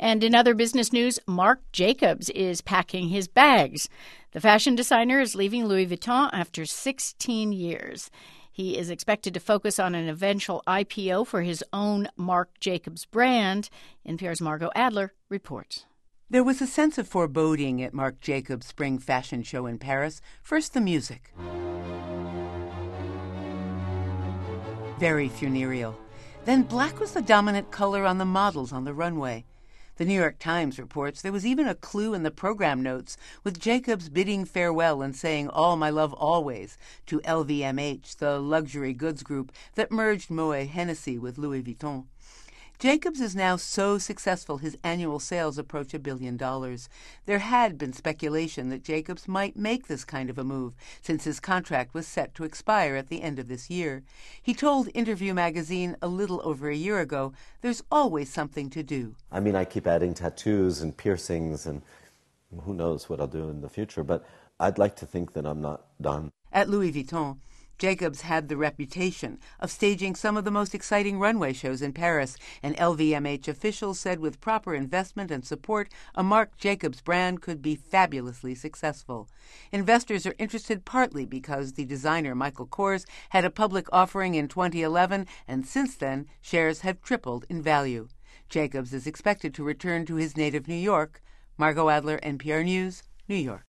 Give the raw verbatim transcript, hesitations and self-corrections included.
And in other business news, Marc Jacobs is packing his bags. The fashion designer is leaving Louis Vuitton after sixteen years. He is expected to focus on an eventual I P O for his own Marc Jacobs brand. N P R's Margot Adler reports. There was a sense of foreboding at Marc Jacobs' spring fashion show in Paris. First, the music. Very funereal. Then black was the dominant color on the models on the runway. The New York Times reports there was even a clue in the program notes, with Jacobs bidding farewell and saying "all my love always" to L V M H, the luxury goods group that merged Moet Hennessy with Louis Vuitton. Jacobs is now so successful his annual sales approach a billion dollars. There had been speculation that Jacobs might make this kind of a move, since his contract was set to expire at the end of this year. He told Interview magazine a little over a year ago, "There's always something to do." I mean, I keep adding tattoos and piercings, and who knows what I'll do in the future, but I'd like to think that I'm not done. At Louis Vuitton, Jacobs had the reputation of staging some of the most exciting runway shows in Paris, and L V M H officials said with proper investment and support, a Marc Jacobs brand could be fabulously successful. Investors are interested partly because the designer Michael Kors had a public offering in twenty eleven, and since then, shares have tripled in value. Jacobs is expected to return to his native New York. Margot Adler, N P R News, New York.